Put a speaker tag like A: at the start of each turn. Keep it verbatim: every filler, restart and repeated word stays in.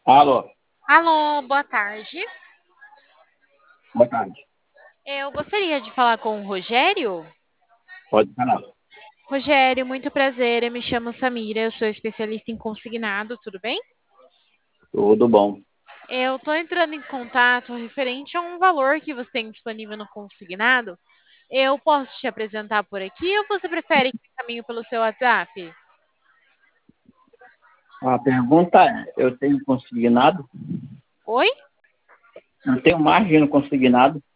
A: Alô,
B: Alô, boa tarde.
A: boa tarde.
B: Eu gostaria de falar com o Rogério.
A: Pode falar.
B: Rogério, muito prazer. Eu me chamo Samira, eu sou especialista em consignado, tudo bem?
A: Tudo bom.
B: Eu estou entrando em contato referente a um valor que você tem disponível no consignado. Eu posso te apresentar por aqui ou você prefere que eu encaminhe pelo seu WhatsApp?
A: A pergunta é, eu tenho consignado?
B: Oi?
A: Eu tenho margem no consignado?